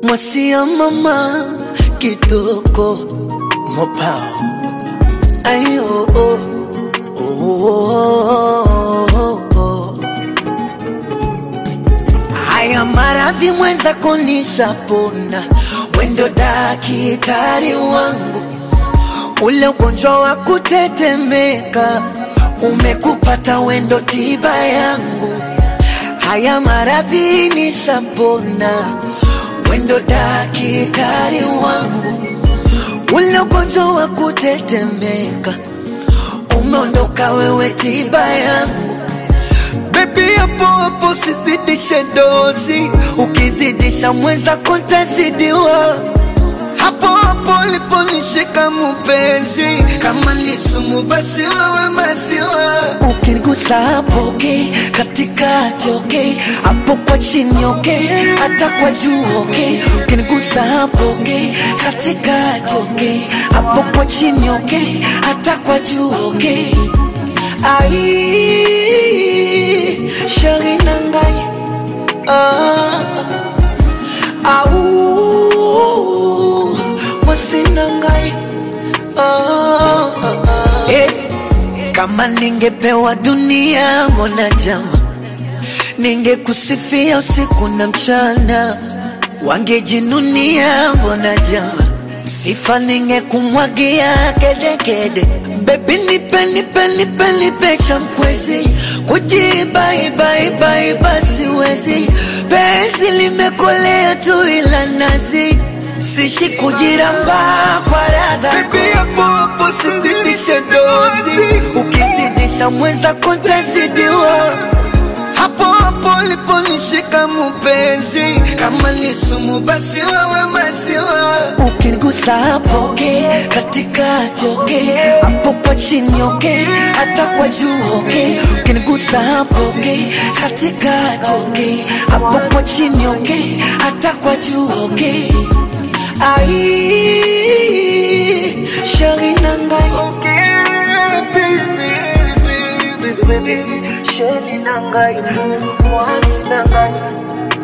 Mwasia mama kitoko mopao. Ay oh oh oh oh. Haya maradhi mwenza kunishapona, wendo daktari wangu. Ule ugonjwa wa kutetemeka umekupata, wendo tiba yangu. Haya maradhi nishapona, wendo daktari wangu. Ule ugonjwa wa kutetemeka umeondoka, wewe tiba yangu. Baby hapo hapo sizidishe dozi, ukizidisha mwenza kontazidiwa. Hapo hapo liponishika mpenzi, kama ni sumu basi wewe maziwa. Ukinigusa hapo okay, katikati okay, hapo kwa chini okay, hata kwa juu okay. Ukinigusa hapo okay, katikati okay, hapo kwa chini okay, hata kwa juu okay. Ai shari nangai au wasinangai Kama ningepewa dunia mbona jama, ningekusifia usiku na mchana. Wangejinunia mbona jama, sifa ningekumwagia kede kede. Baby nipe chamkwezi, kujiba siwezi. Penzi limekolea tu ila nazi, sishi kujiramba kwa raza. Baby hapo hapo sizidishe dozi, ukizidisha mwenza kontazidiwa. Hapo hapo liponishika mpenzi, kama ni sumu basi wewe maziwa. Ukinigusa hapo okay, katikati okay, hapo kwa chini okay, hata kwa juu okay. Ukinigusa hapo okay, katikati okay, hapo kwa chini okay, hata kwa juu okay. Ai shari nangai baby, shari nangai, mwasi nangai.